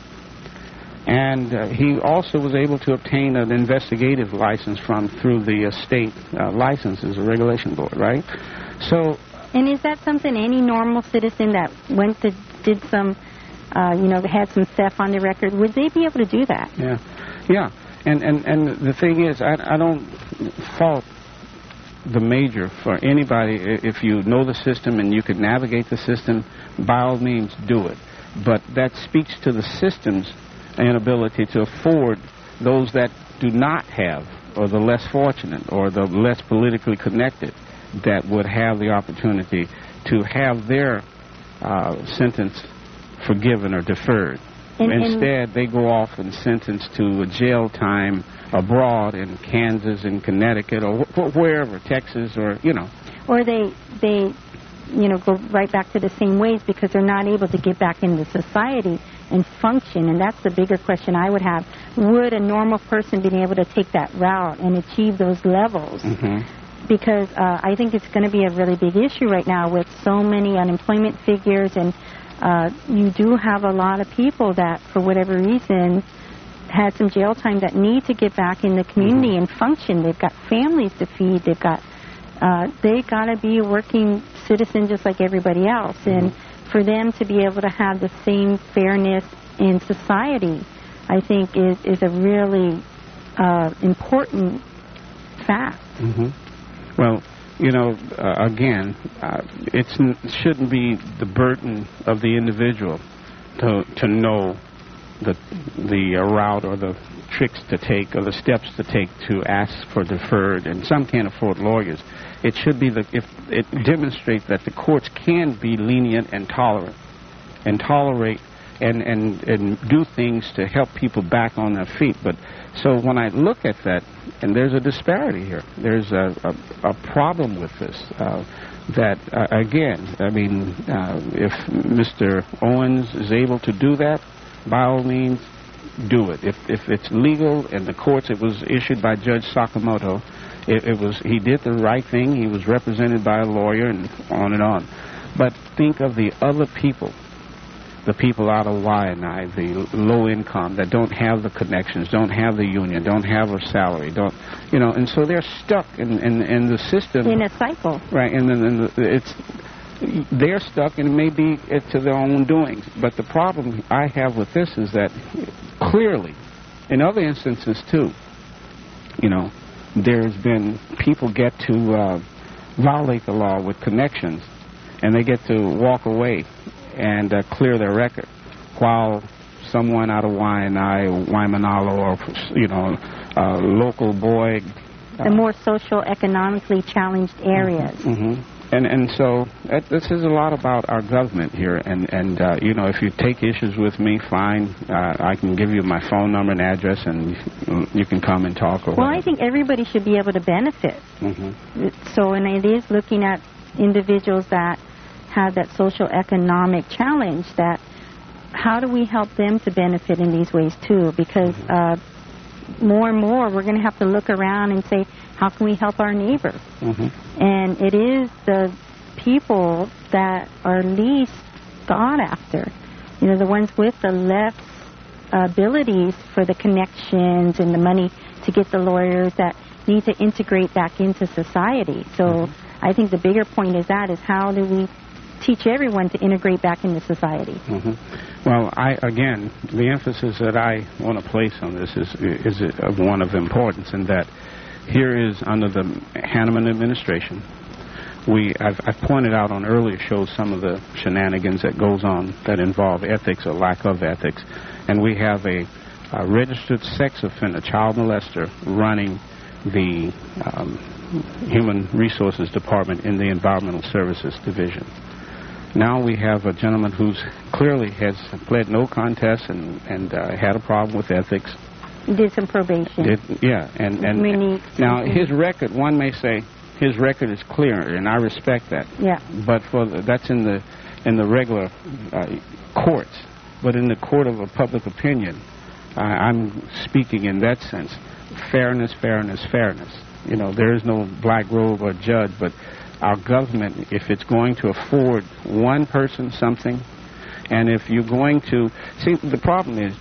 Speaker 4: And uh, he also was able to obtain an investigative license from through the uh, state uh, licenses, or regulation board, right? So.
Speaker 5: And is that something any normal citizen that went to did some, uh, you know, had some theft on their record, would they be able to do that?
Speaker 4: Yeah, yeah. And and, and the thing is, I, I don't fault the major for anybody. If you know the system and you can navigate the system, by all means do it. But that speaks to the system's inability to afford those that do not have, or the less fortunate, or the less politically connected, that would have the opportunity to have their uh, sentence forgiven or deferred.
Speaker 5: And,
Speaker 4: Instead,
Speaker 5: and
Speaker 4: they go off and sentenced to a jail time abroad in Kansas and Connecticut or wh- wherever, Texas, or, you know.
Speaker 5: Or they, they, you know, go right back to the same ways because they're not able to get back into society and function. And that's the bigger question I would have. would a normal person be able to take that route and achieve those levels?
Speaker 4: Mm-hmm.
Speaker 5: Because uh, I think it's going to be a really big issue right now with so many unemployment figures, and uh, you do have a lot of people that, for whatever reason, had some jail time that need to get back in the community mm-hmm. and function. They've got families to feed. They've got uh, they got to be a working citizen just like everybody else, mm-hmm. and for them to be able to have the same fairness in society, I think is is a really uh, important fact.
Speaker 4: Mm-hmm. Well, you know, uh, again, uh, it shouldn't be the burden of the individual to to know the the uh, route or the tricks to take or the steps to take to ask for deferred, and some can't afford lawyers. It should be the if it demonstrates that the courts can be lenient and tolerant and tolerate and, and, and do things to help people back on their feet. But so when I look at that, and there's a disparity here, there's a, a, a problem with this. Uh, that, uh, again, I mean, uh, if Mister Owens is able to do that, by all means, do it. If if it's legal in the courts, it was issued by Judge Sakamoto. It, it was he did the right thing. He was represented by a lawyer, and on and on. But think of the other people, the people out of Waianae, the low income that don't have the connections, don't have the union, don't have a salary, don't you know, and so they're stuck in in, in the system
Speaker 5: in a cycle,
Speaker 4: right? And then and the, it's. They're stuck, and it may be to their own doings. But the problem I have with this is that clearly, in other instances too, you know, there's been people get to uh, violate the law with connections, and they get to walk away and uh, clear their record, while someone out of Waianae or Waimanalo or, you know, a local boy.
Speaker 5: The uh, more social, economically challenged areas.
Speaker 4: Mm-hmm. And and so that, this is a lot about our government here. And, and uh, you know, if you take issues with me, fine. Uh, I can give you my phone number and address, and you can come and talk. Or
Speaker 5: well,
Speaker 4: whatever.
Speaker 5: I think everybody should be able to benefit.
Speaker 4: Mm-hmm.
Speaker 5: So, and it is looking at individuals that have that social economic challenge, that how do we help them to benefit in these ways too? Because uh, more and more we're going to have to look around and say, how can we help our neighbor?
Speaker 4: Mm-hmm.
Speaker 5: And it is the people that are least sought after, you know, the ones with the less abilities for the connections and the money to get the lawyers that need to integrate back into society. So mm-hmm. I think the bigger point is that is how do we teach everyone to integrate back into society?
Speaker 4: Mm-hmm. Well, I again, the emphasis that I want to place on this is is of one of importance, in that here is under the Hanneman administration. We I've, I've pointed out on earlier shows some of the shenanigans that goes on that involve ethics or lack of ethics, and we have a, a registered sex offender, child molester, running the um, Human Resources Department in the Environmental Services Division. Now we have a gentleman who's clearly has pled no contest and, and uh, had a problem with ethics.
Speaker 5: He did some probation.
Speaker 4: Did, yeah, and, and
Speaker 5: Many,
Speaker 4: now his record, one may say his record is clear, and I respect that.
Speaker 5: Yeah.
Speaker 4: But for the, that's in the in the regular uh, courts. But in the court of a public opinion, uh, I'm speaking in that sense. Fairness, fairness, fairness. You know, there is no black robe or judge, but our government, if it's going to afford one person something, and if you're going to... See, the problem is,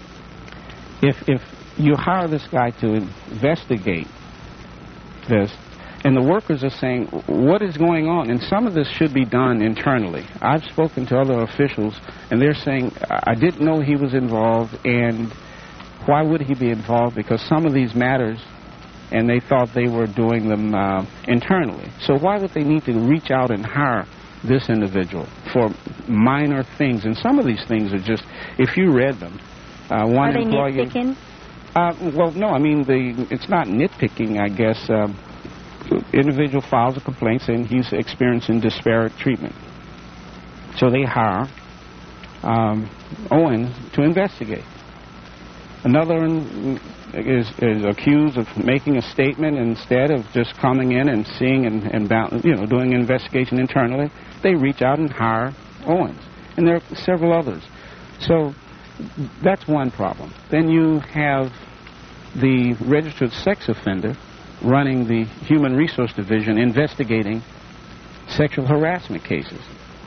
Speaker 4: if if you hire this guy to investigate this, and the workers are saying, what is going on? And some of this should be done internally. I've spoken to other officials, and they're saying, I didn't know he was involved, and why would he be involved? Because some of these matters, and they thought they were doing them uh, internally. So why would they need to reach out and hire this individual for minor things? And some of these things are just, if you read them, uh, one
Speaker 5: are they
Speaker 4: employee...
Speaker 5: nitpicking?
Speaker 4: Uh, well, no, I mean, the it's not nitpicking, I guess. Uh, individual files a complaint saying he's experiencing disparate treatment. So they hire um, Owens to investigate. Another is, is accused of making a statement instead of just coming in and seeing and, and you know, doing an investigation internally. They reach out and hire Owens. And there are several others. So that's one problem. Then you have the registered sex offender running the Human Resource Division investigating sexual harassment cases.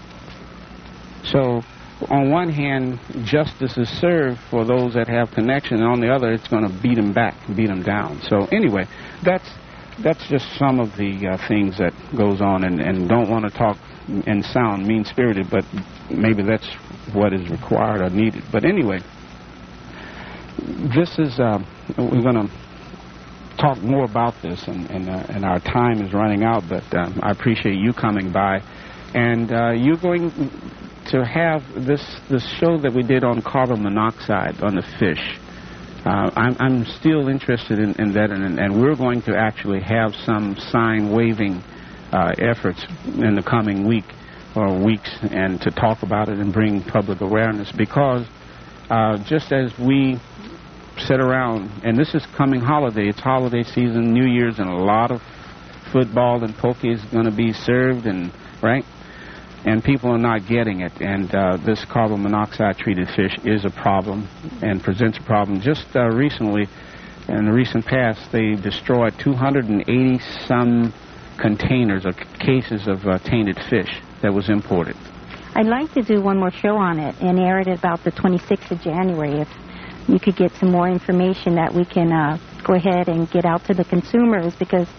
Speaker 4: So, on one hand, justice is served for those that have connection, and on the other, it's going to beat them back, beat them down. So, anyway, that's that's just some of the uh, things that goes on, and, and don't want to talk and sound mean-spirited, but maybe that's what is required or needed. But anyway, this is, uh, we're going to talk more about this, and, and, uh, and our time is running out, but uh, I appreciate you coming by. And uh, you're going to have this, this show that we did on carbon monoxide on the fish. Uh, I'm, I'm still interested in, in that, and, and we're going to actually have some sign-waving uh, efforts in the coming week or weeks, and to talk about it and bring public awareness, because uh, just as we sit around, and this is coming holiday, it's holiday season, New Year's, and a lot of football and poke is going to be served, and right? And people are not getting it, and uh, this carbon monoxide treated fish is a problem and presents a problem. Just uh, recently, in the recent past, they destroyed two hundred eighty some containers or cases of uh, tainted fish that was imported.
Speaker 5: I'd like to do one more show on it and air it about the twenty-sixth of January. If you could get some more information that we can uh, go ahead and get out to the consumers, because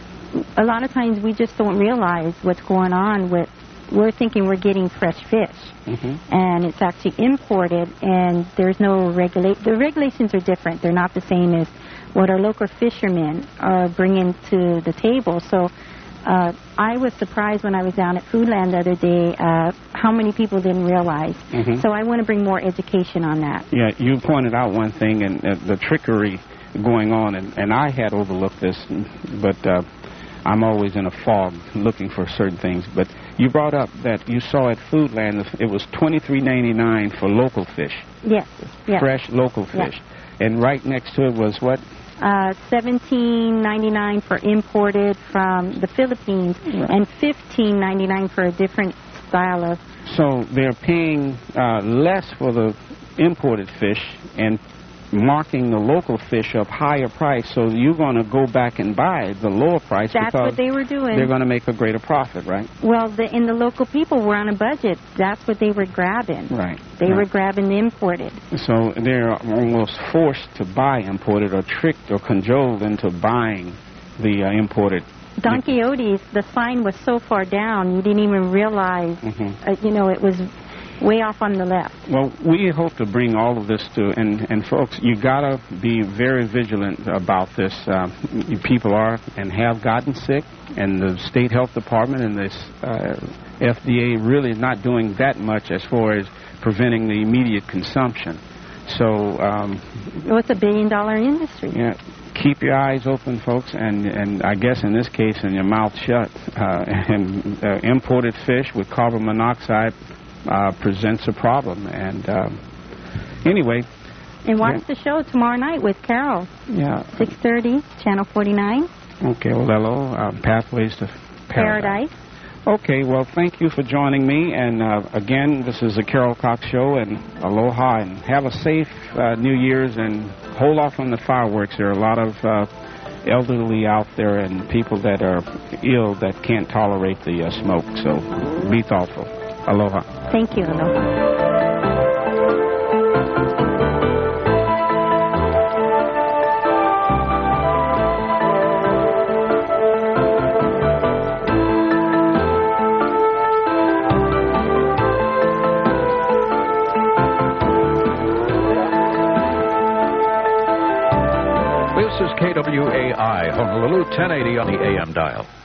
Speaker 5: a lot of times we just don't realize what's going on with. We're thinking we're getting fresh fish, mm-hmm. and it's actually imported, and there's no regulate. The regulations are different. They're not the same as what our local fishermen are bringing to the table. So uh, I was surprised when I was down at Foodland the other day uh, how many people didn't realize. Mm-hmm. So I want to bring more education on that.
Speaker 4: Yeah, you pointed out one thing, and uh, the trickery going on, and, and I had overlooked this, but uh, I'm always in a fog looking for certain things. But you brought up that you saw at Foodland it was twenty-three ninety-nine for local fish.
Speaker 5: Yes. yes.
Speaker 4: Fresh local fish. Yes. And right next to it was what?
Speaker 5: Uh, seventeen ninety-nine for imported from the Philippines, right. and fifteen ninety-nine for a different style of.
Speaker 4: So they're paying uh, less for the imported fish and marking the local fish up higher price, so you're going to go back and buy the lower price.
Speaker 5: That's
Speaker 4: because
Speaker 5: what they were doing.
Speaker 4: They're going to make a greater profit, right?
Speaker 5: Well, the, and the local people were on a budget. That's what they were grabbing.
Speaker 4: Right.
Speaker 5: They
Speaker 4: right.
Speaker 5: were grabbing the imported.
Speaker 4: So they're almost forced to buy imported, or tricked or cajoled into buying the uh, imported.
Speaker 5: Don Quixote's, the sign was so far down, you didn't even realize, mm-hmm. uh, you know, it was way off on the left.
Speaker 4: Well, we hope to bring all of this to, and, and folks, you got to be very vigilant about this. Uh, people are and have gotten sick, and the State Health Department and this uh, F D A really not doing that much as far as preventing the immediate consumption. So, um,
Speaker 5: well, it's a billion-dollar industry.
Speaker 4: Yeah. Keep your eyes open, folks, and, and I guess in this case, and your mouth shut. Uh, and uh, imported fish with carbon monoxide Uh, presents a problem, and uh, anyway.
Speaker 5: And watch
Speaker 4: yeah.
Speaker 5: the show tomorrow night with Carol.
Speaker 4: Yeah.
Speaker 5: six thirty, Channel forty-nine.
Speaker 4: Okay, well, hello, uh, Pathways to Paradise.
Speaker 5: Paradise.
Speaker 4: Okay, well, thank you for joining me, and uh, again, this is the Carol Cox Show, and aloha, and have a safe uh, New Year's, and hold off on the fireworks. There are a lot of uh, elderly out there and people that are ill that can't tolerate the uh, smoke, so be thoughtful. Aloha.
Speaker 5: Thank you. Aloha.
Speaker 1: This is K W A I, Honolulu, ten eighty on the A M dial.